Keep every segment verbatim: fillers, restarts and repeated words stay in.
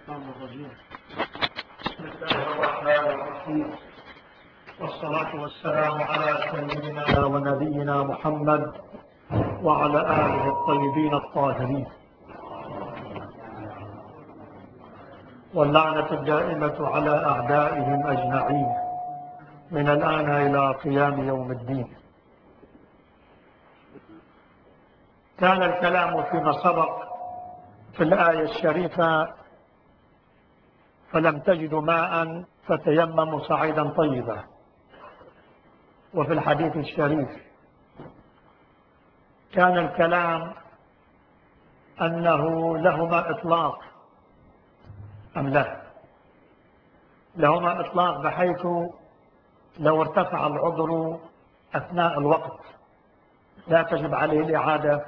الشيطان الرجيم. بسم الله الرحمن الرحيم، والصلاة والسلام على سيدنا ونبينا محمد وعلى آله الطيبين الطاهرين، واللعنة الدائمة على أعدائهم أجمعين من الآن إلى قيام يوم الدين. كان الكلام فيما سبق في الآية الشريفة: فلم تجدوا ماء فتيمموا صعيدا طيبا. وفي الحديث الشريف كان الكلام أنه لهما إطلاق أم لا، لهما إطلاق بحيث لو ارتفع العذر أثناء الوقت لا تجب عليه الإعادة.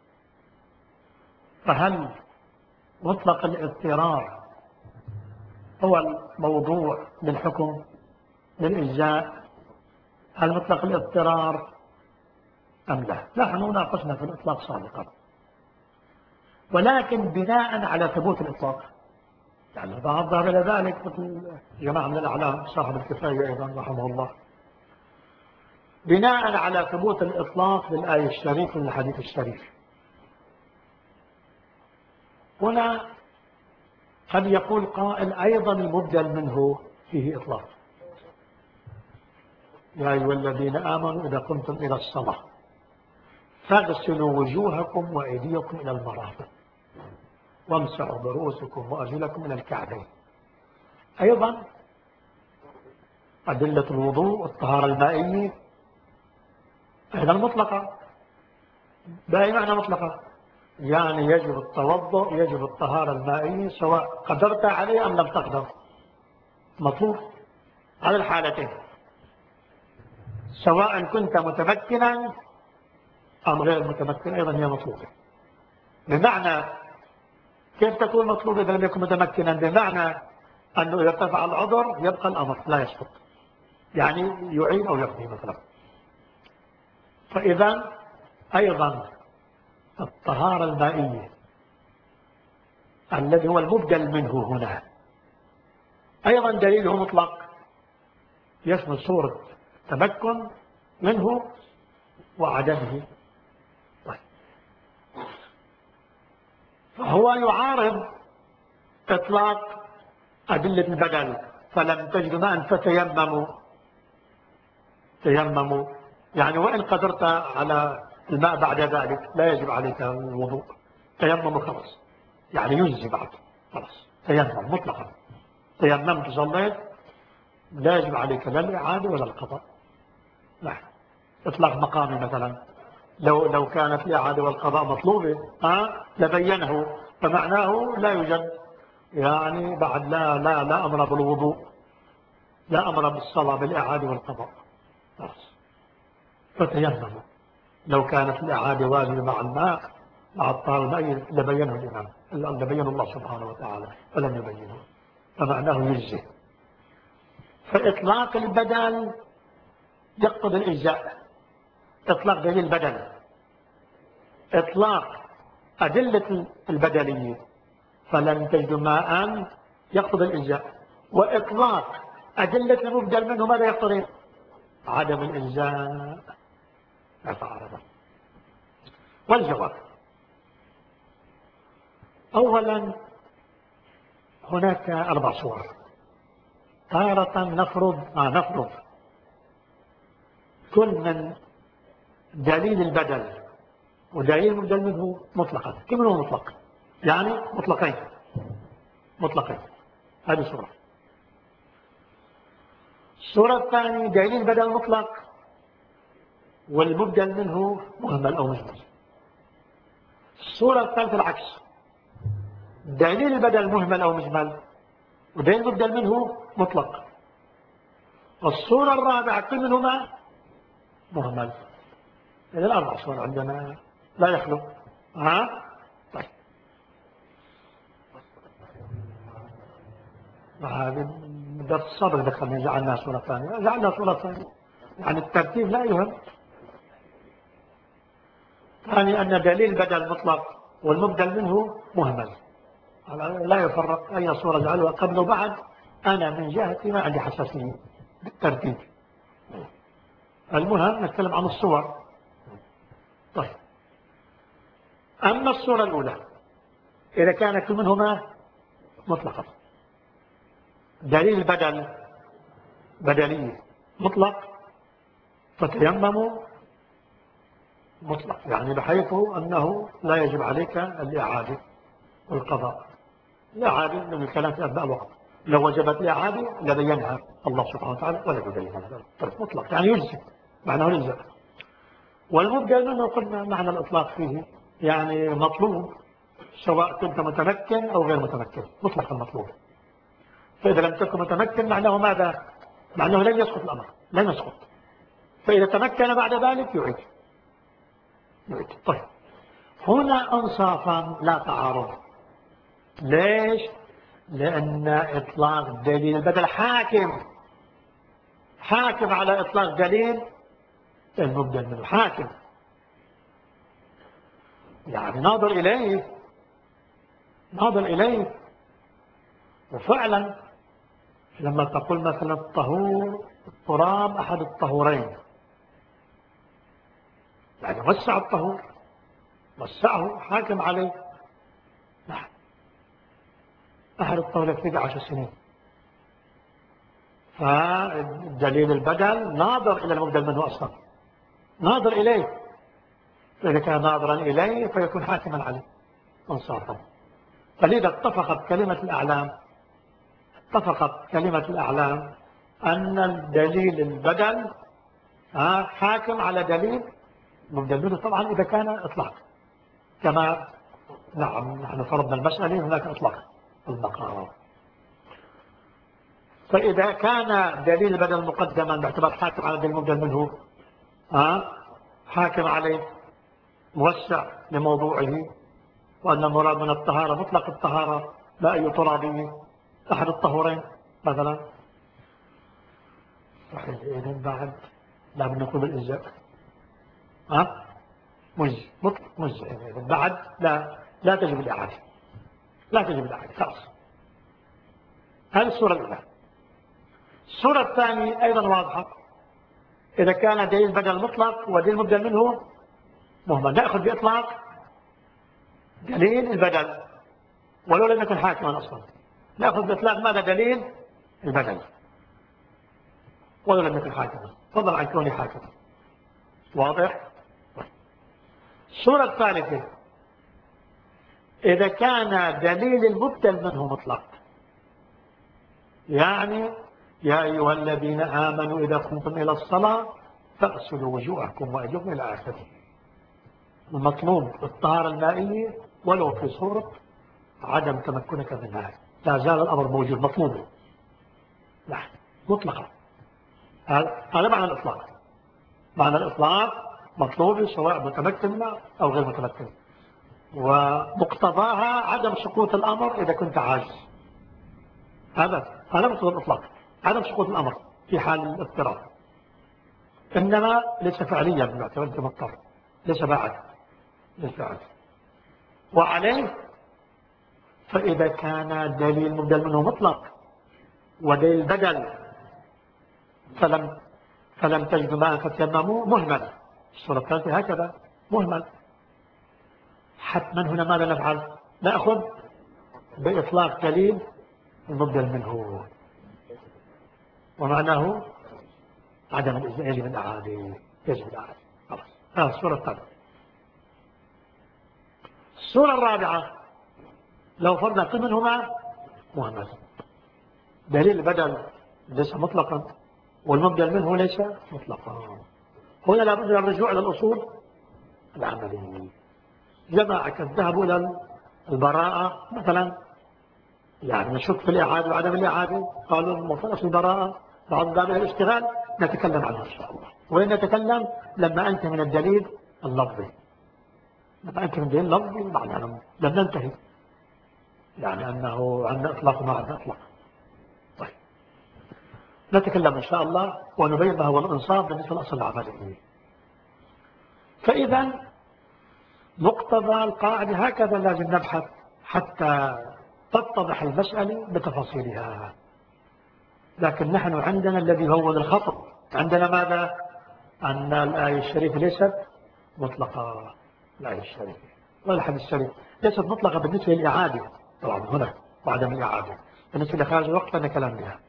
فهل مطلق الاضطرار هو الموضوع للحكم للإجزاء؟ هل مطلق الاضطرار أم لا؟ نحن ناقشنا في الإطلاق سابقا، ولكن بناء على ثبوت الإطلاق. يعني بعض ذهب إلى ذلك مثل جماعة من الأعلام صاحب الكفاية أيضا رحمه الله، بناء على ثبوت الإطلاق للآية الشريفة والحديث الشريف. هنا قد يقول قائل أيضا المبدل منه فيه إطلاق: يا أيها الذين آمنوا إذا قمتم إلى الصلاة فاغسلوا وجوهكم وأيديكم إلى المرافق وامسحوا برؤوسكم وأرجلكم إلى الكعبين. أيضا أدلة الوضوء والطهارة المائية أيضا مطلقة، بأي معنى مطلقة؟ يعني يجب التوضؤ، يجب الطهارة المائية سواء قدرت عليه أم لم تقدر، مطلوب على الحالتين، سواء كنت متمكنا أم غير متمكن أيضا هي مطلوبة. بمعنى كيف تكون مطلوبة إذا لم يكن متمكنا؟ بمعنى أنه إذا ارتفع العذر يبقى الأمر لا يسقط، يعني يعين أو يقضي مثلا. فإذا أيضا الطهارة المائية الذي هو المبدل منه هنا أيضا دليله مطلق، يشمل صورة تمكن منه وعدمه. فهو يعارض إطلاق أدلة البدل: فلم تجدوا ماء فتيمموا. تيمموا يعني وإن قدرت على الماء بعد ذلك لا يجب عليك الوضوء، تيمموا خلاص، يعني يجزي بعد خلاص، تيمم مطلقا، تيممت صليت لا يجب عليك لا الإعادة ولا القضاء. لا، إطلاق مقامي مثلا لو لو كانت الإعادة والقضاء مطلوبة ها لبينه، فمعناه لا يوجد يعني بعد لا لا لا أمر بالوضوء، لا أمر بالصلاة بالإعادة والقضاء خلاص. فتيمموا، لو كانت الإعادة واجبة مع الماء مع الطهارة المائية لبينه الإمام، لبينه الله سبحانه وتعالى فلم يبينه، فمعناه يجزي. فإطلاق البدل يقتضي الإجزاء، إطلاق دليل البدل، إطلاق أدلة البدلية فلم تجدوا ماء يقتضي الإجزاء، وإطلاق أدلة المبدل منه ماذا يقتضي؟ عدم الإجزاء. يتعارض. والجواب: أولا هناك أربع صور. تارة نفرض ما نفرض كل من دليل البدل ودليل المبدل منه مطلقا، كم منه مطلق؟ يعني مطلقين مطلقين. هذه صورة. الصورة الثانية دليل البدل مطلق والمبدل منه مهمل أو مجمل. الصورة الثالثة العكس، دليل البدل مهمل أو مجمل ودليل المبدل منه مطلق. الصورة الرابعة كل منهما مهمل. إذا الأربع صور عندنا لا يخلو. ها؟ طيب. هذه درس الصبر دخلنا جعلنا صورة ثانية، جعلنا صورة ثانية، يعني الترتيب لا يهم. ثاني أن دليل بدل مطلق والمبدل منه مهمل. لا يفرق أي صورة جعلها قبل وبعد. أنا من جهتي ما عندي حساسية بالترتيب. المهم نتكلم عن الصور. طيب، أما الصورة الأولى إذا كان كل منهما مطلقا، دليل البدل بدلية مطلق، فتيمموا مطلق، يعني بحيث أنه لا يجب عليك الإعادة والقضاء. الإعادة من الكلام في أثناء الوقت، لو وجبت الإعادة لبينها الله سبحانه وتعالى ولا يبينها مطلق، يعني يجزي، معناه يجزي. والمبدل منه قلنا معنى الإطلاق فيه يعني مطلوب، سواء كنت متمكن أو غير متمكن، مطلق المطلوب. فإذا لم تكن متمكن معناه ماذا؟ معناه لن يسقط الأمر، لن يسقط. فإذا تمكن بعد ذلك يعيد يعيد. طيب، هنا أنصافا لا تعارض. ليش؟ لأن إطلاق دليل البدل حاكم حاكم على إطلاق دليل المبدل منه، حاكم يعني ناظر إليه ناظر إليه. وفعلا لما تقول مثلا الطهور التراب أحد الطهورين، يعني وسع الطهور، وسعه، حاكم عليه. نعم، أحد الطهورين في عشر سنين. فالدليل البدل ناظر إلى المبدل منه أصلا، ناظر إليه. فإذا كان ناظرا إليه فيكون حاكما عليه انصافا. فلذا اتفقت كلمة الأعلام اتفقت كلمة الأعلام أن الدليل البدل حاكم على دليل مبدل منه، طبعا إذا كان إطلاق، كما نعم نحن فرضنا المسألة هناك إطلاق المقام. فإذا كان دليل البدل مقدما باعتبار حاكم على دليل المبدل منه حاكم عليه موسع لموضوعه، وأن المراد من الطهارة مطلق الطهارة لا أي ترابي أحد الطهورين مثلا، إذن بعد لا بد نقول الإجزاء ها مجزي مطلق مجزي، إذن بعد لا لا تجب الإعادة، لا تجب الإعادة خلاص. هذه الصورة الأولى. الصورة الثانية أيضا واضحة. إذا كان دليل بدل مطلق ودليل مبدل منه مهمل، نأخذ بإطلاق دليل البدل ولو لم يكن حاكما أصلا، نأخذ بإطلاق ماذا؟ دليل البدل ولو لم يكن حاكما، فضلا عن كونه حاكما. واضح؟ الصورة الثالثة إذا كان دليل المبدل منه مطلق، يعني يا أيها الذين آمنوا إذا قمتم إلى الصلاة فاغسلوا وجوهكم وأيديكم إلى آخره. المطلوب الطهارة المائية ولو في صورة عدم تمكنك منها، لا زال الأمر موجود مطلوب. لا مطلقا، هذا معنى الإطلاق. معنى الإطلاق مطلوب سواء متمكن أو غير متمكن، ومقتضاها عدم سقوط الأمر إذا كنت عاجز. هذا هذا مقتضى الإطلاق، عدم سقوط الأمر في حال الاضطرار، إنما ليس فعليا باعتبار أنت مضطر، ليس بعد ليس بعد. وعليه فإذا كان دليل مبدل منه مطلق ودليل بدل فلم فلم تجد ماء فتيمموا مهمل. الصورة الثالثة هكذا مهمل. حتما هنا ماذا نفعل؟ نأخذ بإطلاق دليل المبدل منه، ومعناه عدم الإجزاء من الأعادة، يجب الأعادة. خلاص، هذه الصورة الثالثة. الصورة الرابعة لو فرضنا كل منهما مهمل، دليل البدل ليس مطلقا والمبدل منه ليس مطلقا، هنا لابد من الرجوع إلى الأصول العملية. جماعة ذهبوا إلى البراءة مثلا، يعني نشك في الإعادة وعدم الإعادة، قالوا المفروض في البراءة بعض باب الاشتغال نتكلم عنه إن شاء الله. وين نتكلم؟ لما أنت من الدليل اللفظي، لما أنت من الدليل اللفظي معنى لم ننتهي، يعني أنه عندنا إطلاق ما عندنا إطلاق. طيب، نتكلم إن شاء الله ونبين ما هو الإنصاف بالنسبة للأصل العملي. فإذا مقتضى القاعدة هكذا لازم نبحث حتى تتضح المسألة بتفاصيلها. لكن نحن عندنا الذي هو الخطر، عندنا ماذا؟ أن الآية الشريفة ليست مطلقة. الآية الشريفة والحديث الشريف ليست مطلقة بالنسبة للإعادة، طبعا هنا وعدم الإعادة. بالنسبة لخارج الوقت فإن كلام بها.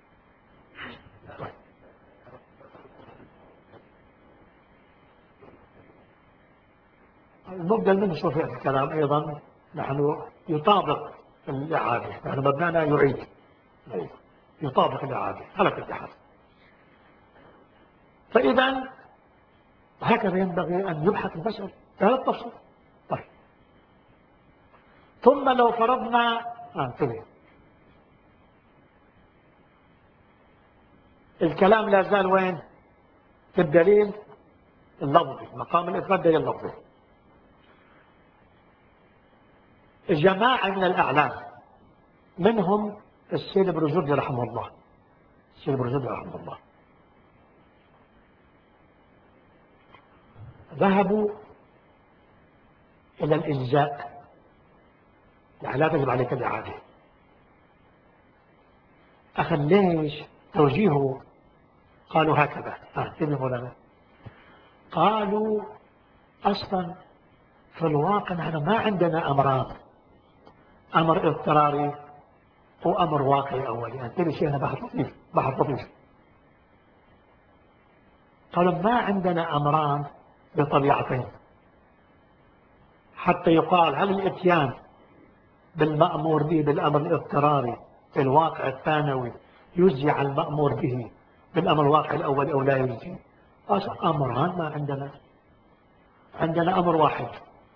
المبدل منه شوف في الكلام أيضا نحن يطابق الإعادة، نحن مبنانا يعيد يطابق الإعادة على كل حال. فإذا هكذا ينبغي أن يبحث المسألة بهذا التفصيل. طيب ثم لو فرضنا آه انتبه الكلام لا زال وين؟ في الدليل اللفظي، مقام الإثبات دليل اللفظي. جماعة من الأعلام منهم السيد ابن جرجي رحمه الله، السيد ابن جرجي رحمه الله ذهبوا إلى الإجزاء، يعني لا تجب عليك الإعادة. أخذ ليش توجيهه؟ قالوا هكذا آه ابن مولانا قالوا أصلا في الواقع نحن ما عندنا أمران، أمر اضطراري وأمر واقعي أولي. يعني ترى شيء أنا بحث لطيف بحث لطيف قالوا ما عندنا أمران بطبيعتين حتى يقال هل الإتيان بالمأمور به بالأمر الاضطراري في الواقع الثانوي يجزي عن المأمور به بالأمر الواقع الأول أو لا يجزي. أمران ما عندنا، عندنا أمر واحد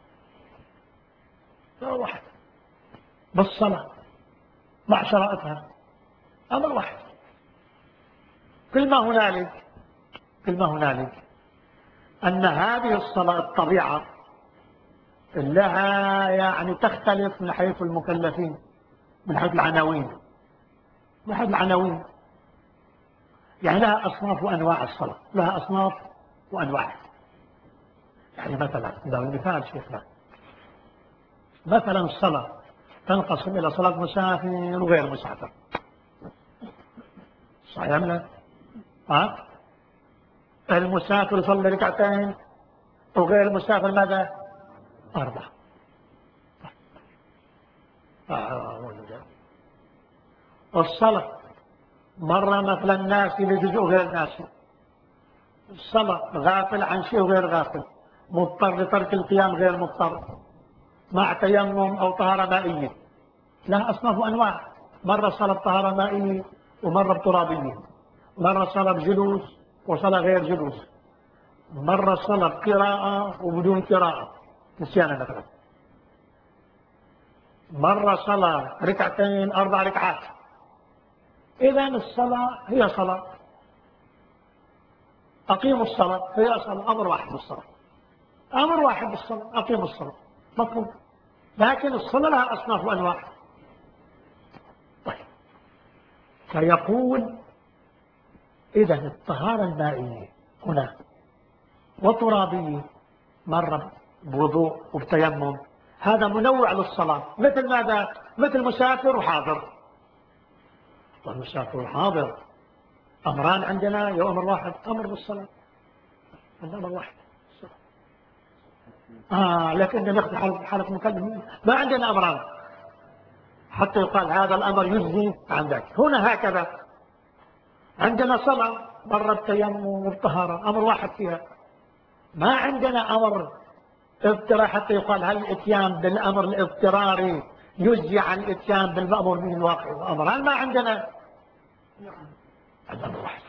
أمر واحد بالصلاة مع شرائطها، أمر واحد. كل ما هنالك كل ما هنالك أن هذه الصلاة الطبيعة لها يعني تختلف من حيث المكلفين، من حيث العناوين، من حيث العناوين يعني لها أصناف وأنواع. الصلاة لها أصناف وأنواع. يعني مثلا ده المثال شيخنا، مثلا الصلاة تنقسم إلى صلاة مسافر وغير مسافر، صحيح أم لا؟ ها؟ المسافر يصلي ركعتين وغير المسافر ماذا؟ أربعة. الصلاة مرة مثلا ناسي لجزء غير ناسي، الصلاة غافل عن شيء غير غافل، مضطر لترك القيام غير مضطر، مع تيمم أو طهارة مائية، لها أصناف وأنواع. مرة صلاة طهارة مائية ومرة بترابية، مرة صلاة بجلوس وصلاة غير جلوس، مرة صلاة بقراءة وبدون قراءة نسيانا مثلا، مرة صلاة ركعتين أربع ركعات. إذا الصلاة هي صلاة، أقيموا الصلاة هي صلاة، أمر واحد بالصلاة، أمر واحد بالصلاة، أقيموا الصلاة مطلوب. لكن الصلاة لها أصناف وأنواع. طيب فيقول إذا الطهارة المائية هنا والترابية مرة بوضوء وبتيمم، هذا منوع للصلاة. مثل ماذا؟ مثل مسافر وحاضر. والمسافر والحاضر أمران عندنا يا أمر واحد، أمر بالصلاة، أمر واحد. آه لكن ناخذ حالة حالة مكلف، ما عندنا أمران حتى يقال هذا الأمر يجزي عن ذاك. هنا هكذا عندنا صلاة مرة التيمم والطهارة، أمر واحد فيها. ما عندنا أمر اضطراري حتى يقال هل الاتيان بالأمر الاضطراري يجزي عن الاتيان بالمأمور به الواقع. أمران ما عندنا، هذا أمر واحد.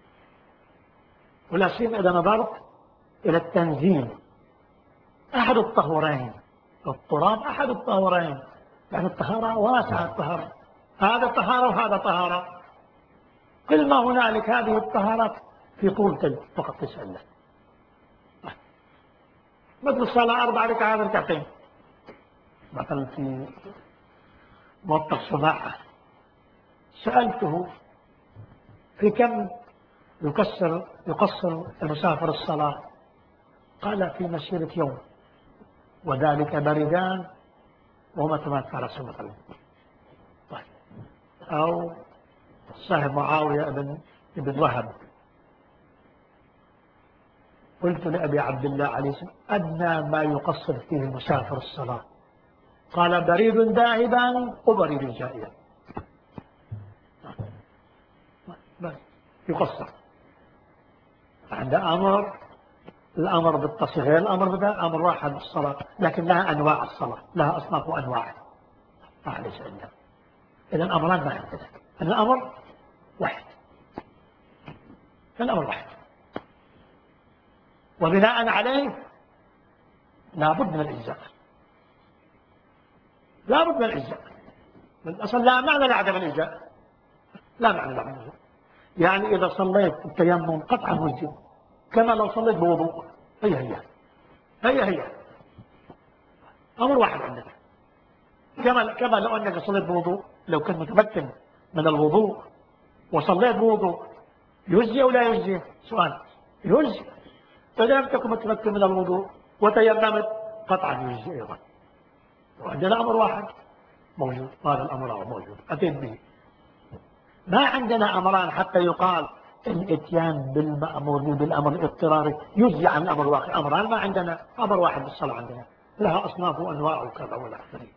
ولا سيما إذا نظرت إلى التنزيل، أحد الطهورين التراب أحد الطهورين، يعني الطهارة واسعة، الطهارة هذا طهارة وهذا طهارة. كل ما هنالك هذه الطهارات في طول تلك فقط تسأل له. مثل الصلاة أربع ركعات ركعتين مثلا في موطأ سماعة، سألته في كم يكسر يقصر المسافر الصلاة؟ قال في مسيرة يوم، وذلك بردان وهما ثمان فرس مثلا. أو سهم معاوية بن بن وهب. قلت لأبي عبد الله عليه السلام: أدنى ما يقصر فيه المسافر الصلاة. قال: بريد ذاهبا وبريد جائيا. بس يقصر. عند أمر، الأمر بالتصغير، الأمر بدا أمر واحد بالصلاة، لكن لها أنواع الصلاة، لها أصناف وأنواع. أهل سئلنا إذا الأمران ما عندنا، الأمر واحد، الأمر واحد، وبناء عليه لابد من الإجزاء، لابد من الإجزاء. الأصل لا معنى لعدم الإجزاء، لا معنى لعدم الإجزاء. يعني إذا صليت التيمم قطعا وجه كما لو صليت بوضوء، هي هي هي هي أمر واحد عندك. كما كما لو أنك صليت بوضوء، لو كنت متمكن من الوضوء وصليت بوضوء، يجزي أو لا يجزي؟ سؤال. يجزي. فإذا لم تكن متمكن من الوضوء وتيممت قطعا يجزي أيضا. وعندنا أمر واحد موجود، هذا الأمر موجود أتيت به. ما عندنا أمران حتى يقال الاتيان بالمأمور بالأمر الاضطراري يجزي عن الأمر الواقع. أمران ما عندنا، أمر واحد بالصلاة عندنا، لها أصناف وأنواع وكذا ولا آخره.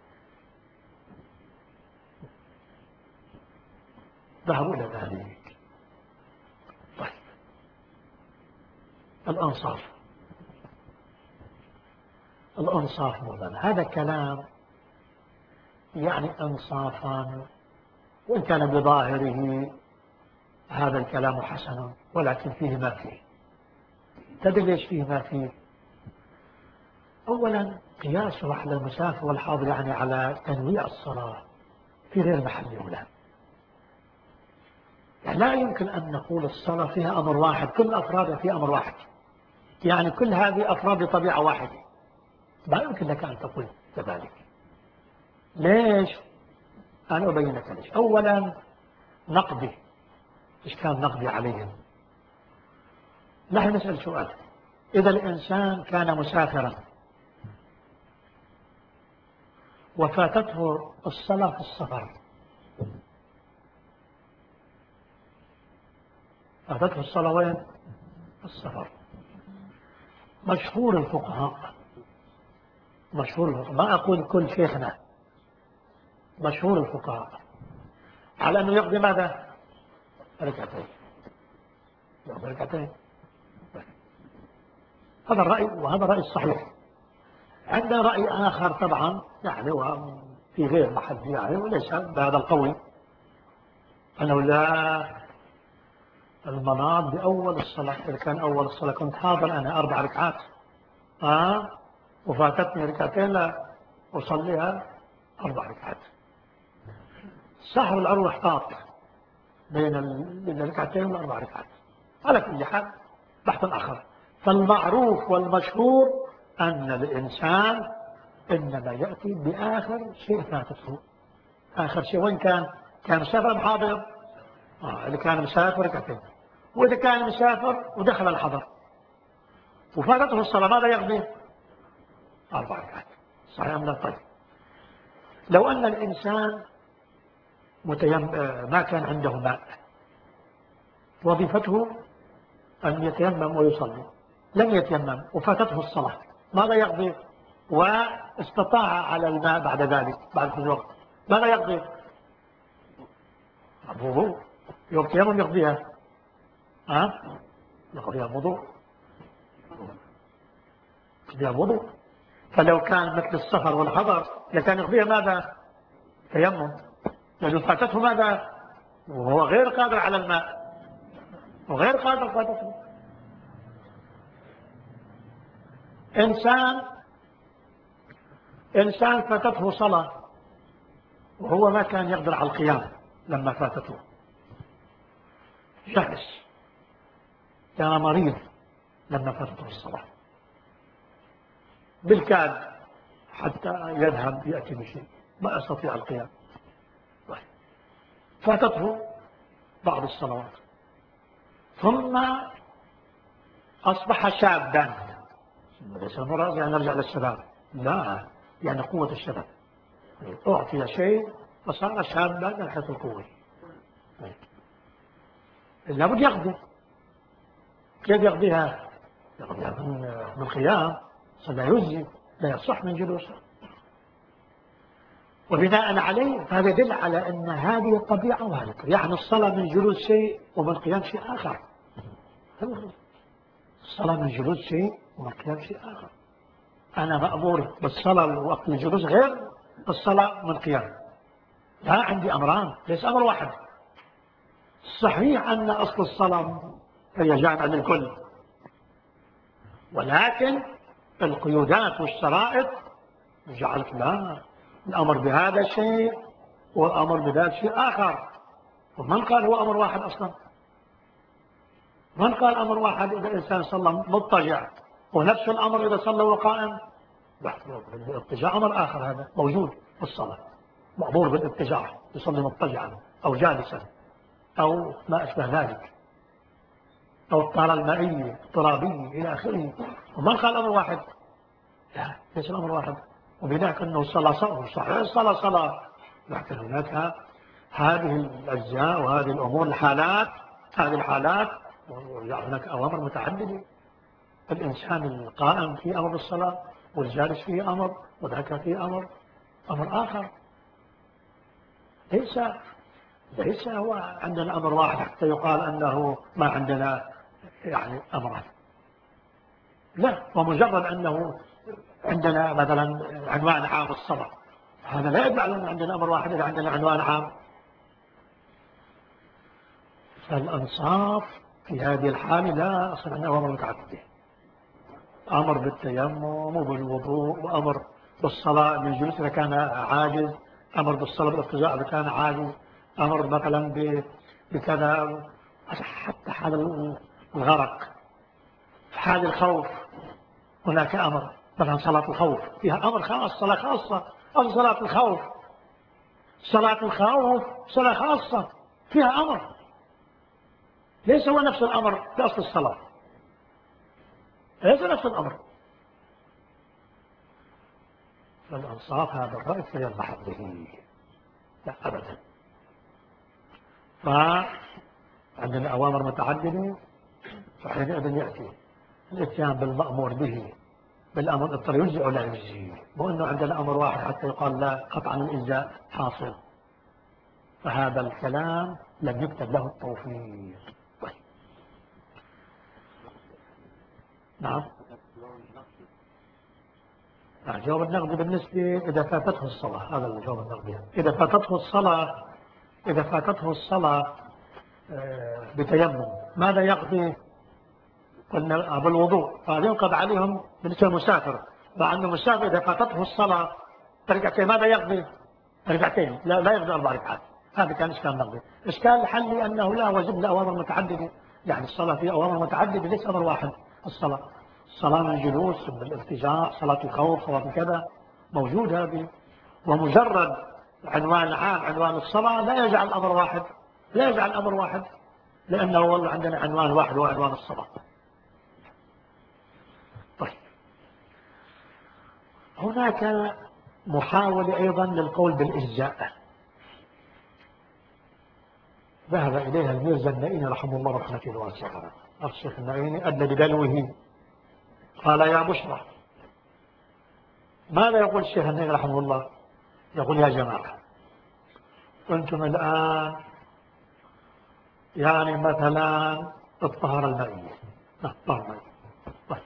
ذهبوا إلى ذلك. طيب، الأنصاف، الأنصاف مثلا هذا كلام يعني أنصافان، وإن كان بظاهره هذا الكلام حسن، ولكن فيه ما فيه. تدري ليش فيه ما فيه؟ أولا قياسه على المسافر والحاضر، يعني على تنويع الصلاة في غير محل أولى. يعني لا يمكن أن نقول الصلاة فيها أمر واحد، كل أفرادها فيها أمر واحد، يعني كل هذه أفراد بطبيعة واحدة. ما يمكن لك أن تقول كذلك. ليش؟ أنا أبين لك ليش. أولا نقدي، إشكال نقدي عليهم. نحن نسأل سؤال: إذا الإنسان كان مسافرا وفاتته الصلاة في السفر، فاتته الصلاة وين؟ في السفر. مشهور الفقهاء، مشهور الفقهاء، ما أقول كل شيخنا، مشهور الفقهاء على أنه يقضي ماذا؟ ركعتين. يقضي ركعتين. هذا الرأي، وهذا الرأي الصحيح. عندنا رأي آخر طبعا يعني في غير محل، يعني وليس بهذا القول، أنه لا، المناط بأول الصلاة. إذا كان أول الصلاة كنت حاضر أنا أربع ركعات آه وفاتتني ركعتين، لا أصليها أربع ركعات. سهر العروة احتاط بين الركعتين والأربع ركعات. على كل حال بحث آخر. فالمعروف والمشهور أن الإنسان إنما يأتي بآخر شيء فاتته. آخر شيء وين كان؟ كان مسافر حاضر، آه اللي كان مسافر ركعتين. وإذا كان مسافر ودخل الحضر وفاتته الصلاة، ماذا يقضي؟ أربع ركعات. صحيح من الطيب. لو أن الإنسان متيم... ما كان عنده ماء، وظيفته أن يتيمم ويصلي، لم يتيمم وفاتته الصلاة، ماذا يقضي؟ واستطاع على الماء بعد ذلك، بعد الوقت، ماذا يقضي؟ الوضوء. يوم التيمم يقضيها، ها؟ يقضيها الوضوء، يقضيها الوضوء. فلو كان مثل السفر والحضر لكان يقضيها ماذا؟ تيمم، لأنه فاتته ماذا؟ وهو غير قادر على الماء، وغير قادر فاتته. إنسان إنسان فاتته صلاة وهو ما كان يقدر على القيام لما فاتته، شخص كان مريض لما فاتته الصلاة، بالكاد حتى يذهب يأتي بشيء، ما يستطيع القيام، فاتته بعض الصلوات، ثم أصبح شابا. ليس المراد يعني نرجع للشباب، لا، يعني قوة الشباب، أعطي شيء فصار شابا من حيث القوة، لابد يقضي. كيف يقضيها؟ يقضيها من القيام، لا يجزي، لا يصح من جلوسه. وبناء عليه فهذا يدل على أن هذه الطبيعة وهذه، يعني الصلاة من جلوس شيء ومن القيام شيء آخر. الصلاة من جلوس شيء ومن القيام شيء آخر. أنا مأمور بالصلاة وقت الجلوس غير الصلاة من القيام. لا، عندي أمران ليس أمر واحد. صحيح أن أصل الصلاة هي جامعة للكل، ولكن القيودات والشرائط جعلت لا، الأمر بهذا شيء والأمر بذلك شيء آخر. ومن قال هو أمر واحد أصلا؟ من قال أمر واحد إذا الإنسان صلى مضطجع، ونفس الأمر إذا صلى وقائم؟ الاضطجاع أمر آخر، هذا موجود في الصلاة، مأمور بالاضطجاع، يصلي مضطجعا أو جالسا أو ما أشبه ذلك، أو الطهارة المائية الترابية إلى آخره. ومن قال أمر واحد؟ لا، ليس الأمر واحد. وبناء أنه الصلاة صلاة، صحيح الصلاة صلاة، لكن هناك هذه الأجزاء وهذه الأمور الحالات، هذه الحالات هناك أوامر متعددة. الإنسان القائم فيه أمر بالصلاة، والجالس فيه أمر، وذاك فيه أمر أمر آخر. ليس ليس هو عندنا أمر واحد حتى يقال أنه ما عندنا يعني أمران. لا، ومجرد أنه عندنا مثلا عنوان عام الصلاة، هذا لا يدل على أن عندنا أمر واحد إذا عندنا عنوان عام. فالأنصاف في هذه الحالة لا أصلا عندنا أمر متعددة، أمر بالتيمم وبالوضوء، وأمر بالصلاة من جلوس إذا كان عاجز، أمر بالصلاة بالاضطجاع إذا كان عاجز، أمر مثلا بكذا، حتى حال الغرق، في حال الخوف هناك أمر، مثلا صلاة الخوف فيها أمر خاص، صلاة خاصة. أو صلاة الخوف، صلاة الخوف صلاة خاصة فيها أمر، ليس هو نفس الأمر في أصل الصلاة، ليس نفس الأمر. فالأنصاف هذا الرأي فيلحق به، لا أبدا. فعندنا أوامر متعددة، فحينئذ يأتي الاتيان بالمأمور به بالأمر اضطر يجزي أو لا يجزي، وأنه عندنا أمر واحد حتى يقال لا قطعا الإجزاء حاصل. فهذا الكلام لم يكتب له التوفيق. طيب. نعم. جواب النقد بالنسبة إذا فاتته الصلاة، هذا الجواب النقدي. إذا فاتته الصلاة إذا فاتته الصلاة بتيمم ماذا يقضي؟ قلنا بالوضوء، هذا ينقض عليهم بالنسبة للمسافر. مع أن المسافر إذا فاتته الصلاة ركعتين ماذا يقضي؟ ركعتين، لا, لا يقضي أربع ركعات. هذا كان إشكال نقضي. إشكال الحل أنه لا وجد له أوامر متعددة، يعني الصلاة فيها أوامر متعددة ليس أمر واحد. الصلاة صلاة من الجلوس، من الارتجاع، صلاة الخوف، صلاة كذا، موجود هذه. ومجرد عنوان عام عنوان الصلاة لا يجعل الأمر واحد، لا يجعل الأمر واحد، لأنه والله عندنا عنوان واحد هو عنوان الصلاة. طيب. هناك محاولة أيضا للقول بالإجزاء، ذهب إليها الميرزا النائيني رحمه الله رحمة واسعة. الشيخ النائيني أدلى بدلوه، قال يا بشرى. ماذا يقول الشيخ النائيني رحمه الله؟ يقول يا جماعة أنتم الآن يعني مثلا الطهارة المائية، الطهارة المائية. طيب.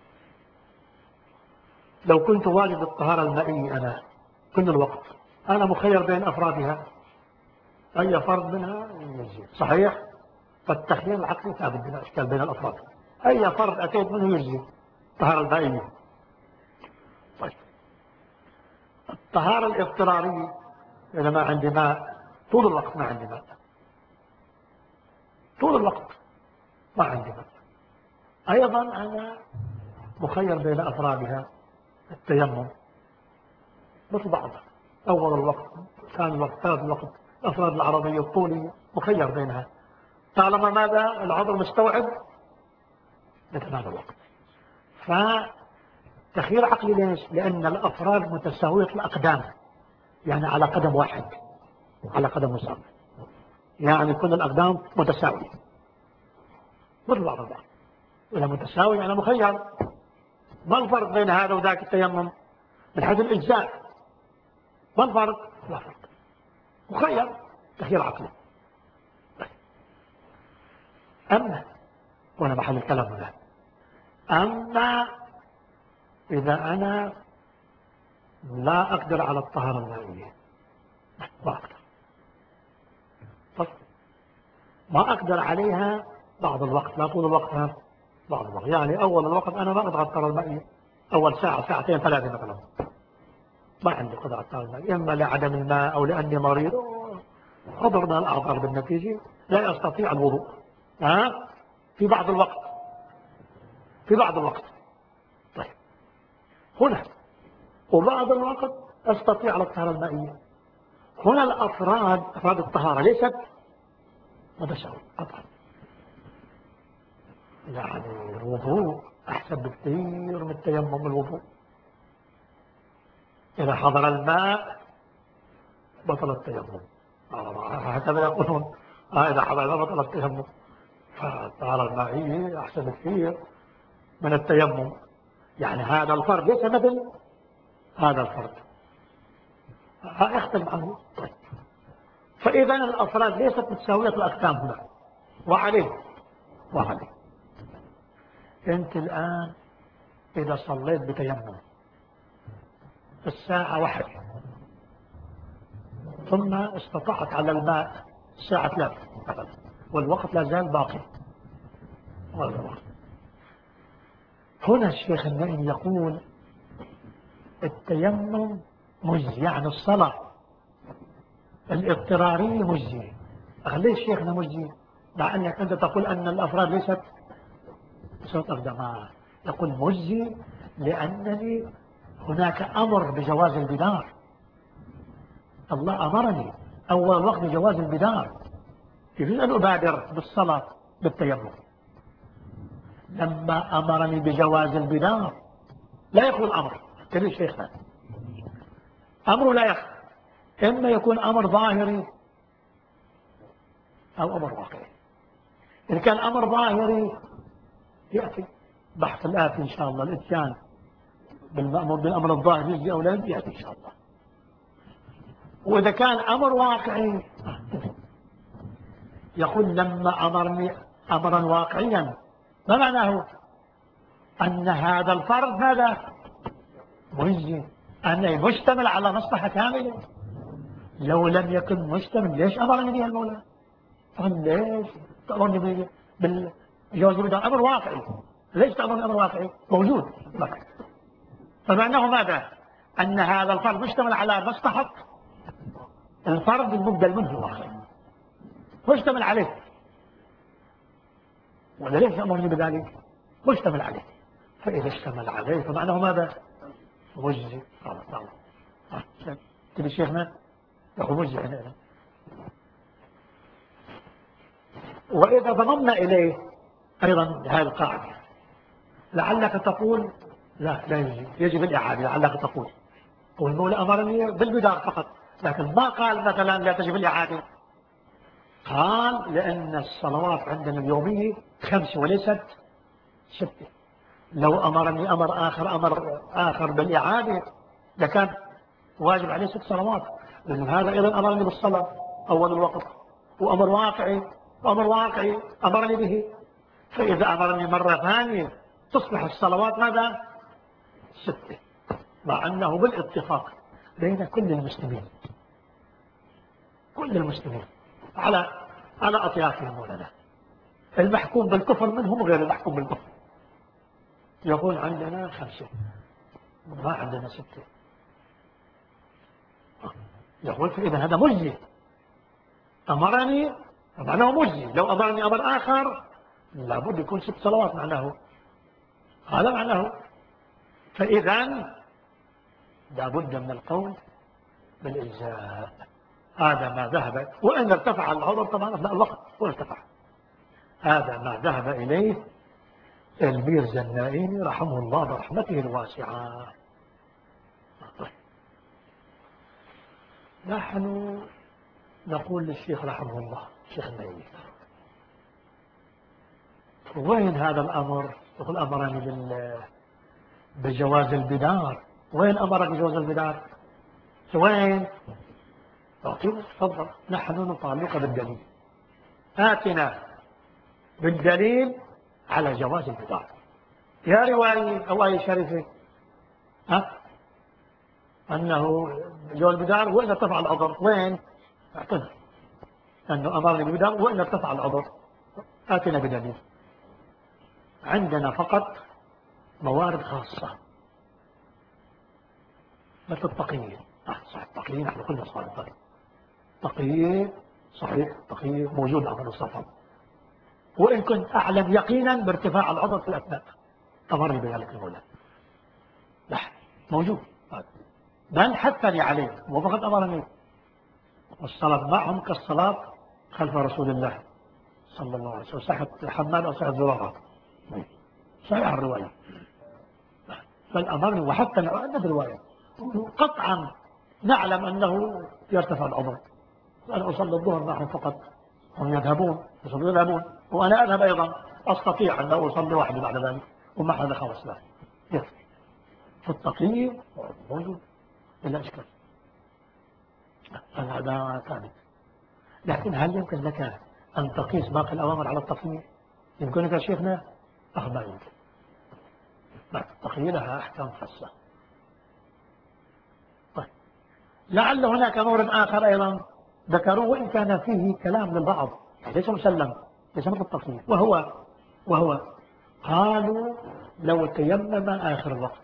لو كنت واجد الطهارة المائية أنا كل الوقت، أنا مخير بين أفرادها، أي فرد منها يجزي، صحيح؟ فالتخيير العقلي ثابت بلا إشكال بين الأفراد، أي فرد أتيت منه يجزي الطهارة المائية. طيب. الطهارة الاضطرارية إذا ما عندي ماء طول الوقت، ما عندي ماء طول الوقت ما عندي ماء، أيضا أنا مخير بين أفرادها، التيمم مثل بعض، أول الوقت ثاني الوقت ثالث الوقت، الأفراد العربية الطولية مخير بينها، طالما ماذا العذر مستوعب مثل هذا الوقت. فتخيير عقلي ليش؟ لأن الأفراد متساوية الأقدام، يعني على قدم واحد، على قدم مساوي. يعني كل الأقدام متساوية مثل بعض البعض. إذا متساوي يعني مخير. ما الفرق بين هذا وذاك التيمم من حيث الإجزاء؟ ما الفرق؟ لا فرق، مخير تخيير عقلي. أما وأنا محل الكلام هنا، أما إذا أنا لا أقدر على الطهارة المائية، ما أقدر طب ما أقدر عليها بعض الوقت، لا طول الوقت، بعض الوقت. يعني أول الوقت أنا ما أقدر على الطهارة المائية، أول ساعة ساعتين ثلاثة مثلا ما عندي قدرة على الطهارة المائية، إما لعدم الماء أو لأني مريض، حضرنا الأعذار بالنتيجة لا أستطيع الوضوء. ها في بعض الوقت، في بعض الوقت طيب هنا وبعض الوقت أستطيع على الطهارة المائية. هنا الأفراد أفراد الطهارة ليست متساوية قطعا. يعني الوضوء أحسن بكثير من التيمم. الوضوء إذا حضر الماء بطل التيمم، هكذا يقولون. إذا حضر الماء بطل التيمم. فالطهارة المائية أحسن بكثير من التيمم. يعني هذا الفرد ليس مثل هذا الفرد، يختلف عنه. طيب. فإذا الأفراد ليست متساوية الأقسام هنا. وعليه وعليه أنت الآن إذا صليت بتيمم الساعة واحد ثم استطعت على الماء الساعة ثلاثة والوقت لا زال باقي، هنا الشيخ النائم يقول التيمم مجزي، يعني الصلاة الاضطرارية مجزي. ليش شيخنا مجزي؟ مع أنك أنت تقول أن الأفراد ليست صوت أقدماء. يقول مجزي لأنني هناك أمر بجواز البدار. الله أمرني أول الوقت بجواز البدار، يجوز أن أبادر بالصلاة بالتيمم. لما أمرني بجواز البدار لا يخلو الأمر. كذلك شيخنا أمره لا يخلو، إما يكون أمر ظاهري أو أمر واقعي. إن كان أمر ظاهري يأتي بحث الآتي إن شاء الله، الإتيان بالمأمور بالأمر الظاهري يجي أو لا يجي يأتي إن شاء الله. وإذا كان أمر واقعي يقول لما أمرني أمرا واقعيا، ما معناه؟ أن هذا الفرض ماذا؟ مجزي، أنه مشتمل على مصلحة كاملة. لو لم يكن مشتمل ليش أمرني بها المولى؟ قال ليش تأمرني بالجواز البدار؟ أمر واقعي، ليش تأمرني أمر واقعي؟ موجود لك. فمعناه ماذا؟ أن هذا الفرض مشتمل على مصلحة الفرض المبدل منه واقعي، مشتمل عليه. ولا ليش أمرني بذلك؟ مشتمل عليه. فإذا اشتمل عليه فمعناه ماذا؟ مجزي. خلاص نعم. تبي شيخنا يقول مجزي هنا. وإذا ضممنا إليه أيضا هذه القاعدة، لعلك تقول لا لا يجب يجب الإعادة. لعلك تقول والمولى أمرني بالبدار فقط، لكن ما قال مثلا لا تجب الإعادة. قال لأن الصلوات عندنا اليومية خمسة وليست ستة. لو أمرني أمر آخر أمر آخر بالإعادة لكان واجب عليه ست صلوات، لأن هذا أيضا أمرني بالصلاة أول الوقت، وأمر واقعي، وأمر واقعي أمرني به. فإذا أمرني مرة ثانية تصبح الصلوات ماذا؟ ستة، مع أنه بالاتفاق بين كل المسلمين، كل المسلمين على على أطيافهم ولنا، المحكوم بالكفر منهم غير المحكوم بالكفر. يقول عندنا خمسة ما عندنا ستة. يقول فإذا هذا مجزي، أمرني معناه مجزي. لو أمرني أمر آخر لابد يكون ست صلوات معناه، هذا معناه. فإذا لابد من القول بالإجزاء. هذا ما ذهب، وإن ارتفع العذر طبعا أثناء الوقت وارتفع. هذا ما ذهب إليه الميرزا النائمي رحمه الله برحمته الواسعة. نحن نقول للشيخ رحمه الله الشيخ النيمي وين هذا الأمر؟ يقول أمرني بال بجواز البدار. وين أمرك بجواز البدار؟ وين؟ أعطيه تفضل نحن نطالبك بالدليل. آتنا بالدليل على جواز البدار. يا رواية أو آية شريفة ها أنه جواز البدار وإن ارتفع العذر. وين؟ أعطنا أنه أمرني بالبدار وإن ارتفع العذر. آتنا بدليل. عندنا فقط موارد خاصة مثل التقييد. صح التقييد نحن كلنا صادقين. تقييد صحيح التقييد موجود عمل السفر وإن كنت أعلم يقينا بارتفاع العذر في الأثناء أمرني بذلك المولى. لا موجود بل حثني عليه وفقط أمرني. والصلاة معهم كالصلاة خلف رسول الله صلى الله عليه وسلم. صحة حماد أو صحة زرارة صحيح الرواية. بل أمرني وحتى عندنا الرواية قطعا نعلم أنه يرتفع العذر. أنا أصلي الظهر معهم فقط هم يذهبون يذهبون وأنا أذهب أيضا أستطيع أن أصلي وحدي بعد ذلك وما حدا خلص له. في التقييم موجود بلا إشكال هذا ثابت. لكن هل يمكن لك أن تقيس باقي الأوامر على التقييم؟ يمكنك يا شيخنا؟ أخبار يمكن. التقييم لها أحكام خاصة. طيب لعل هناك أمر آخر أيضا ذكروه وإن كان فيه كلام للبعض ليس مسلم ليس مثل التقييم وهو وهو قالوا لو تيمم آخر الوقت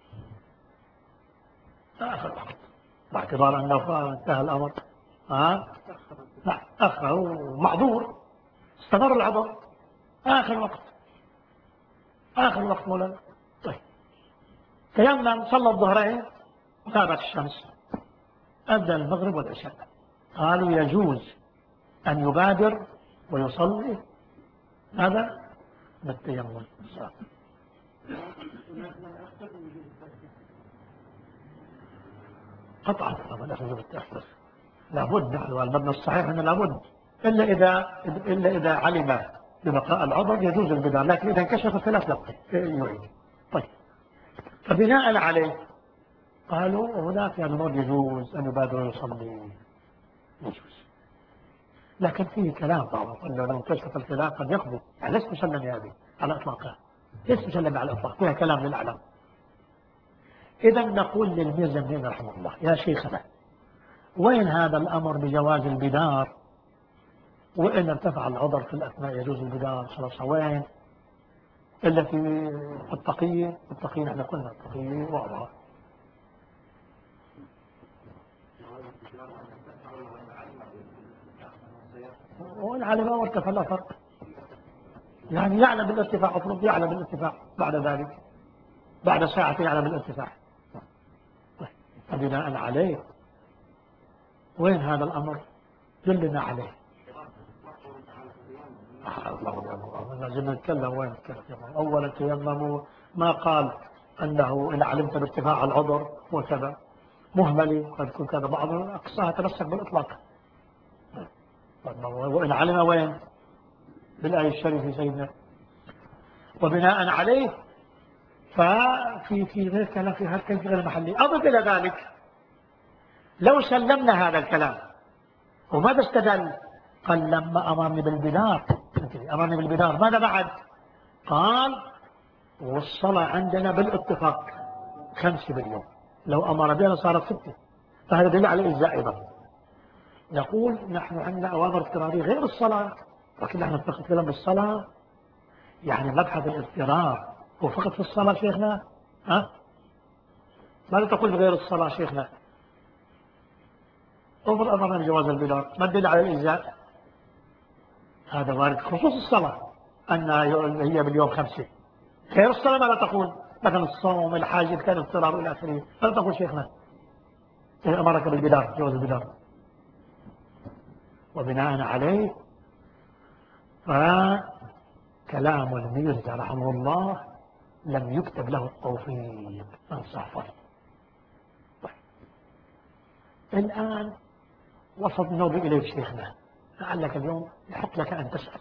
آخر الوقت باعتبار أنه انتهى الأمر ها لا أخره معذور استمر العذر آخر وقت آخر وقت مولانا. طيب تيمم صلى الظهرين غابت الشمس أدى المغرب والعشاء. قالوا يجوز أن يبادر ويصلي هذا بالتيمم. قطعا لابد نحن المبنى الصحيح أنه لابد إلا إذا إلا إذا علم ببقاء العذر يجوز البدار لكن إذا انكشف الخلاف لا يعيد. طيب فبناء عليه قالوا هناك يعني الأمر يجوز أن يبادر ويصلي يجوز. لكن فيه كلام بعضهم أنه لو انكشف الخلاف قد يقضي يعني ليس مسلم هذه على إطلاقها ليس مسلم على الإطلاق فيها كلام للأعلم. إذا نقول للميزانين رحمه الله يا شيخنا وين هذا الأمر بجواز البدار وإن ارتفع العذر في الأثناء يجوز البدار خلاص وين إلا في التقية. التقية نحن قلنا التقية واضحة. وإن علم وارتفع لا فرق يعني يعلم بالارتفاع أطلب يعلم بالارتفاع بعد ذلك بعد ساعة يعلم بالارتفاع. فبناء عليه وين هذا الأمر دلنا عليه. لازم نتكلم وين نتكلم. أولا تيمموا ما قال أنه إن علمت بارتفاع العذر وكذا مهملي قد يكون كذا بعض أقصاها تمسك بالإطلاق. وإن علم وين بالآية الشريفة سيدنا. وبناء عليه ففي في غير كلام في هذا كيف غير محلي. أضف إلى ذلك لو سلمنا هذا الكلام وماذا استدل؟ قال لما أمرني بالبدار أمرني بالبدار ماذا بعد؟ قال والصلاة عندنا بالاتفاق خمسة باليوم لو أمر بها صارت ستة فهذا دليل على الإجزاء أيضا. نقول نحن عندنا أوامر اضطرارية غير الصلاة لكن نحن نتكلم بالصلاة يعني مبحث الاضطرار هو فقط في الصلاة شيخنا ها؟ ماذا تقول بغير الصلاة شيخنا؟ أمر أمرنا بجواز البدار ما الدليل على الإجزاء؟ هذا وارد خصوص الصلاة أن هي باليوم خمسة. غير الصلاة ماذا تقول؟ مثلا الصوم الحاج كان اضطرار إلى آخره ماذا تقول شيخنا؟ أمرك بالبدار جواز البدار. وبناء عليه فكلام الميرزا رحمه الله لم يكتب له التوفيق أنصافا. الآن وصلنا إليك شيخنا، لعلك اليوم يحق لك أن تسأل،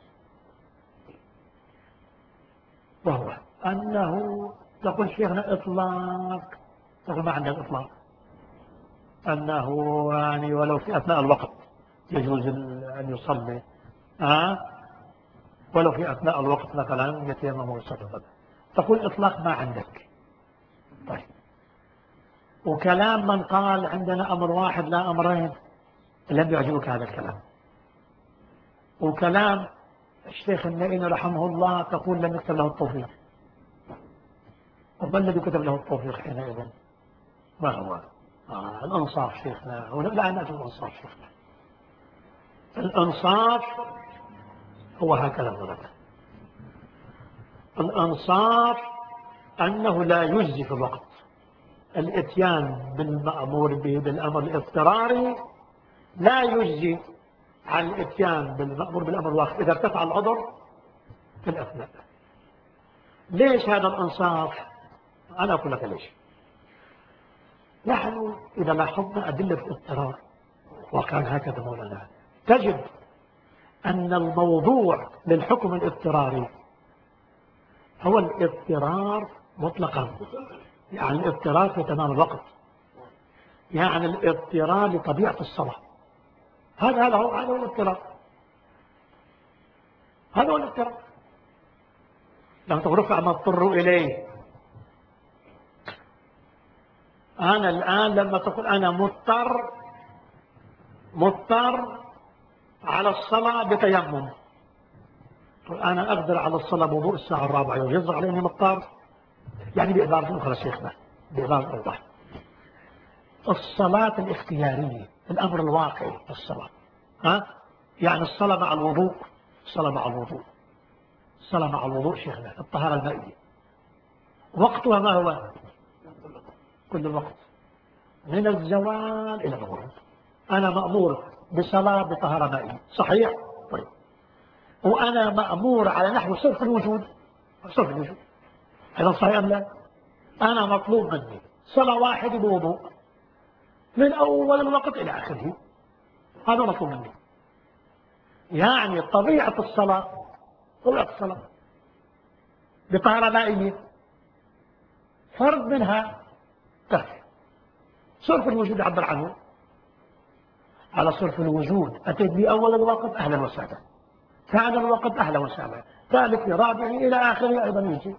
وهو أنه تقول شيخنا إطلاق، تقول ما عندك إطلاق، أنه يعني ولو في أثناء الوقت يجوز أن يصلي، أه؟ ولو في أثناء الوقت مثلا يتيمم ويصلي. تقول إطلاق ما عندك. طيب، وكلام من قال عندنا أمر واحد لا أمرين لم يعجبك هذا الكلام، وكلام الشيخ النائين رحمه الله تقول لم يكتب له التوفيق. وما الذي كتب له التوفيق حينئذ؟ ما هو؟ آه الأنصاف شيخنا، لا نأتي الأنصاف شيخنا. الأنصاف هو هكذا ضرب. الأنصاف أنه لا يجزي في الوقت الإتيان بالمأمور به بالأمر الاضطراري، لا يجزي عن الإتيان بالمأمور بالأمر الواقع إذا ارتفع العذر في الأثناء. ليش هذا الأنصاف؟ أنا أقول لك ليش. نحن إذا لاحظنا أدلة الاضطرار، وكان هكذا مولانا، تجد أن الموضوع للحكم الاضطراري هو الاضطرار مطلقا، يعني الاضطرار في تمام الوقت، يعني الاضطرار لطبيعة الصلاة. هذا هذا هو هذا هو الاضطرار، هذا هو الاضطرار. لما تقول رفع ما اضطروا إليه، أنا الآن لما تقول أنا مضطر مضطر على الصلاة بتيمم، أنا أقدر على الصلاة بوضوء الساعة الرابعة، يجوز علي أني مضطر؟ يعني بعبارة أخرى شيخنا، بعبارة أوضح، الصلاة الاختيارية الأمر الواقعي في الصلاة، ها؟ يعني الصلاة مع الوضوء، الصلاة مع الوضوء الصلاة مع الوضوء شيخنا، الطهارة المائية وقتها ما هو؟ كل الوقت من الزوال إلى الغروب. أنا مأمور بصلاة بطهارة مائية، صحيح؟ طيب، وأنا مأمور على نحو صرف الوجود، صرف الوجود هذا صحيح أم لا؟ أنا مطلوب مني صلاة واحدة بوضوء من أول الوقت إلى آخره، هذا مطلوب مني. يعني طبيعة الصلاة طبيعة الصلاة بطهارة مائية فرض منها كافي. صرف الوجود يعبر عنه على صرف الوجود، أتيت لي أول الوقت أهلا وسهلا، ثاني الوقت أهلا وسهلا، ثالث رابع إلى آخره أيضا يجي.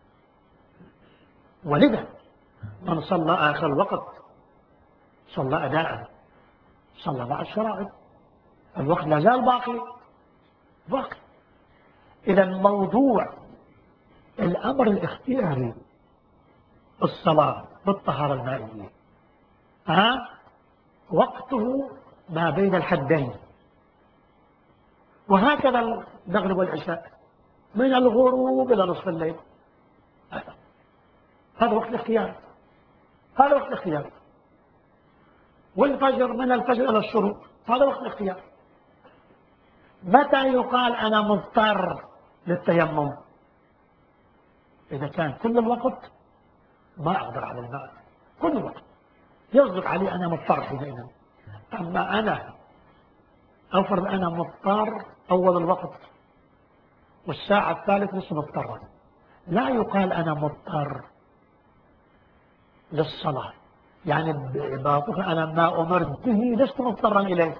ولذا من صلى آخر الوقت صلى أداء، صلى مع الشرائع، الوقت لا زال باقي باقي. إذا موضوع الأمر الاختياري الصلاة بالطهارة المائية، ها وقته ما بين الحدين، وهكذا المغرب والعشاء من الغروب إلى نصف الليل، هذا وقت الاختيار، هذا وقت الاختيار. والفجر من الفجر إلى الشروق، هذا وقت الاختيار. متى يقال أنا مضطر للتيمم؟ إذا كان كل الوقت ما أقدر على الماء، كل الوقت يصدق علي أنا مضطر حينئذ. أما أنا أفرض أنا مضطر أول الوقت والساعة الثالثة لسه مضطرا، لا يقال أنا مضطر للصلاة، يعني بعبارة أنا ما أمرت به لست مضطرا إليه،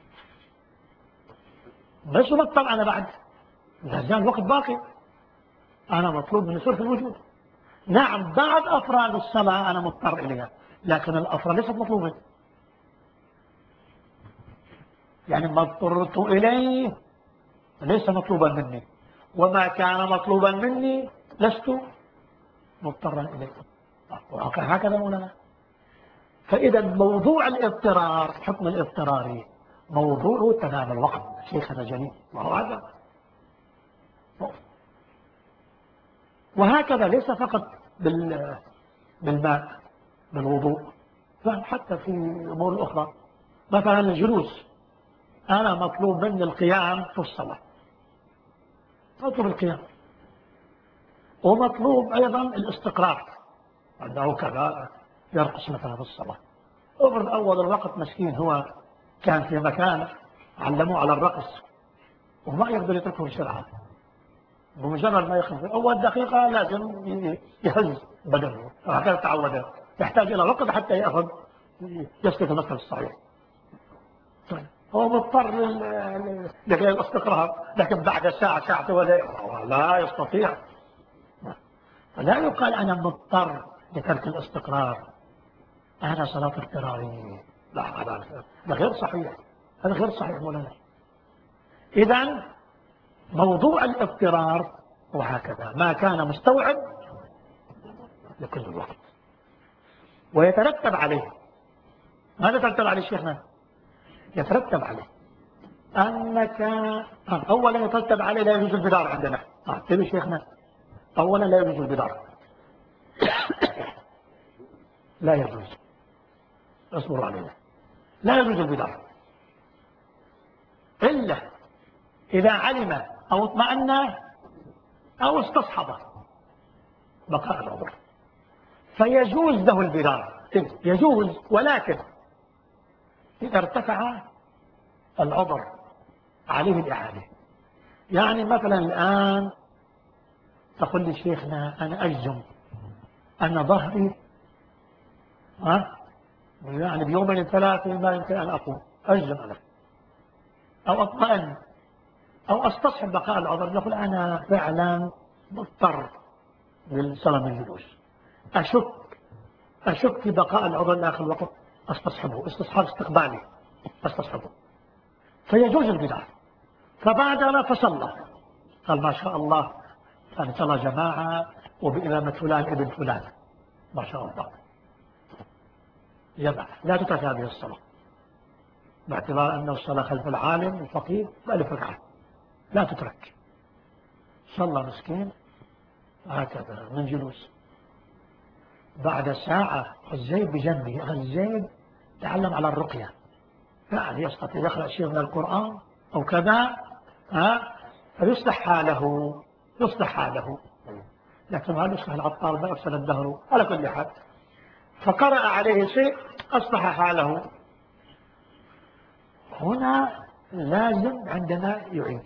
لست مضطر أنا بعد، لا زال الوقت باقي، أنا مطلوب من صرف الوجود. نعم بعد أفراد الصلاة أنا مضطر إليها، لكن الأفراد ليست مطلوبة، يعني ما اضطررت إليه ليس مطلوبا مني، وما كان مطلوبا مني لست مضطرا إليه. هكذا مولانا. فإذا موضوع الاضطرار، حكم الاضطراري موضوعه تمام الوقت شيخنا جميل، وهو هذا. وهكذا ليس فقط بالماء بالوضوء، حتى في أمور أخرى، مثلا الجلوس، أنا مطلوب مني القيام في الصلاة، مطلوب القيام، ومطلوب أيضا الاستقرار، أنه كذا يرقص مثلا في الصلاة. أفرض أول الوقت مسكين هو كان في مكان علموه على الرقص وما يقدر يتركه بسرعة، بمجرد ما يخرج أول دقيقة لازم يهز بدنه، هكذا تعود، يحتاج إلى وقت حتى يأخذ يسلك المسلك الصحيح. طيب هو مضطر للاستقرار، لكن بعد ساعة ساعة لا يستطيع. فلا يقال أنا مضطر لترك الاستقرار، أنا صلاة اضطرارية، لا هذا غير صحيح، هذا غير صحيح مولانا. إذن موضوع الاضطرار وهكذا ما كان مستوعب لكل الوقت ويترتب عليه. ماذا يترتب عليه شيخنا؟ يترتب عليه أنك أولا يترتب عليه لا يجوز البدار عندنا. تبي شيخنا أولا لا يجوز البدار لا يجوز، اصبر علينا، لا يجوز البدار إلا إذا علم أو اطمأن أو استصحب بقاء العذر، فيجوز له البدار، يجوز، ولكن إذا ارتفع العذر عليه الإعادة. يعني مثلا الآن تقول لي شيخنا أنا أجزم أن ظهري ها يعني بيومين ثلاثة ما يمكن أن أقوم، أجزم أنا أو أطمئن أو أستصحب بقاء العذر، يقول أنا فعلا مضطر للصلاة من الجلوس، أشك أشك في بقاء العذر لآخر الوقت، أستصحبه استصحاب استقبالي أستصحبه، فيجوز البدار. فبادر فصلى، قال ما شاء الله كان صلى جماعة وبإمامة فلان ابن فلان ما شاء الله، جمع لا تترك هذه الصلاة باعتبار أن الصلاة خلف العالم الفقيه بألف ركعة لا تترك. صلى مسكين هكذا من جلوس، بعد ساعة الزيد بجنبه، الزيد تعلم على الرقية، يعني يستطيع يقرأ شيء من القرآن أو كذا ها فيصلح حاله يصلح حاله، لكن هذا يصلح العطار ما أفسد الدهر على كل حال. فقرأ عليه شيء أصلح حاله، هنا لازم عندنا يعيد.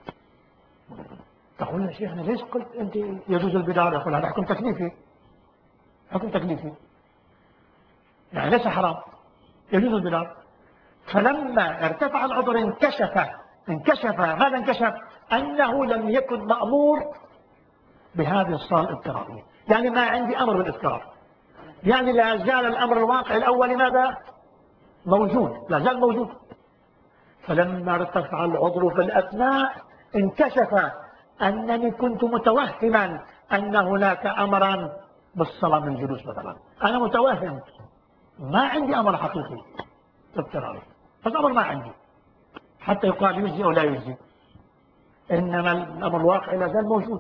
تقول يا شيخنا ليش قلت أنت يجوز البدار؟ يقول هذا حكم تكليفي، حكم تكليفي يعني ليس حرام، يجوز البدار. فلما ارتفع العذر انكشف انكشف ماذا انكشف؟ أنه لم يكن مأمور بهذه الصلاة الاضطرارية، يعني ما عندي أمر بالاضطرار، يعني لا زال الأمر الواقع الأول ماذا؟ موجود، لا زال موجود. فلما ارتفع العذر في الأثناء انكشف أنني كنت متوهما أن هناك أمرا بالصلاة من الجلوس مثلا، أنا متوهم ما عندي أمر حقيقي اضطراري، فالأمر ما عندي حتى يقال يجزي أو لا يجزي، إنما الأمر الواقع لا زال موجود.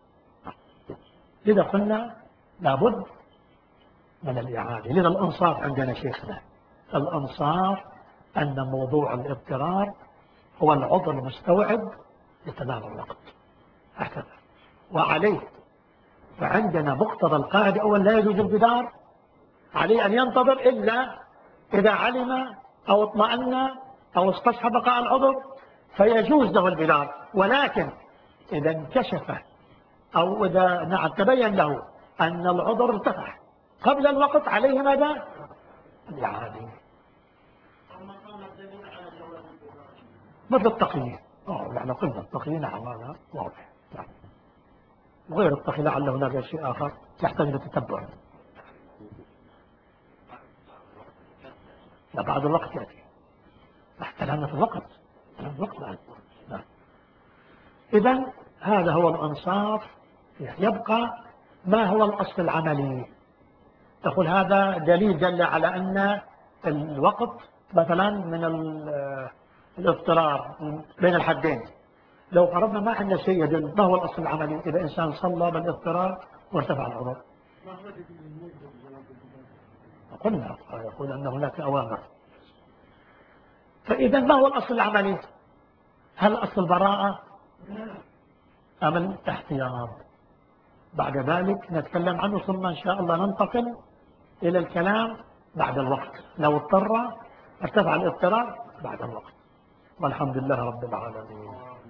لذا قلنا لابد من الإعادة. لذا الأنصاف عندنا شيخنا، الأنصاف أن موضوع الاضطرار هو العذر المستوعب لتمام الوقت هكذا، وعليه فعندنا مقتضى القاعدة أول لا يجوز البدار، عليه أن ينتظر إلا إذا علم أو اطمأن أو استصحب بقاء العذر فيجوز له البدار، ولكن إذا انكشف أو إذا نعم تبين له أن العذر ارتفع قبل الوقت عليه ماذا؟ الإعادة. مثل التقييد، اه يعني قلنا التقييد نعم هذا واضح، نعم. وغير التقييد لعل هناك شيء آخر يحتاج إلى تتبع. لا بعد الوقت يأتي، احتلمنا في الوقت في الوقت الآن. نعم. إذن هذا هو الأنصاف. يبقى ما هو الأصل العملي؟ تقول هذا دليل دل على أن الوقت مثلا من الاضطرار بين الحدين. لو فرضنا ما عندنا شيء يدل، ما هو الأصل العملي إذا إنسان صلى بالاضطرار وارتفع العذر؟ قلنا يقول أن هناك أوامر. فإذا ما هو الأصل العملي؟ هل أصل البراءة أم الاحتياط؟ بعد ذلك نتكلم عنه، ثم إن شاء الله ننتقل إلى الكلام بعد الوقت. لو اضطر ارتفع الاضطرار بعد الوقت. والحمد لله رب العالمين.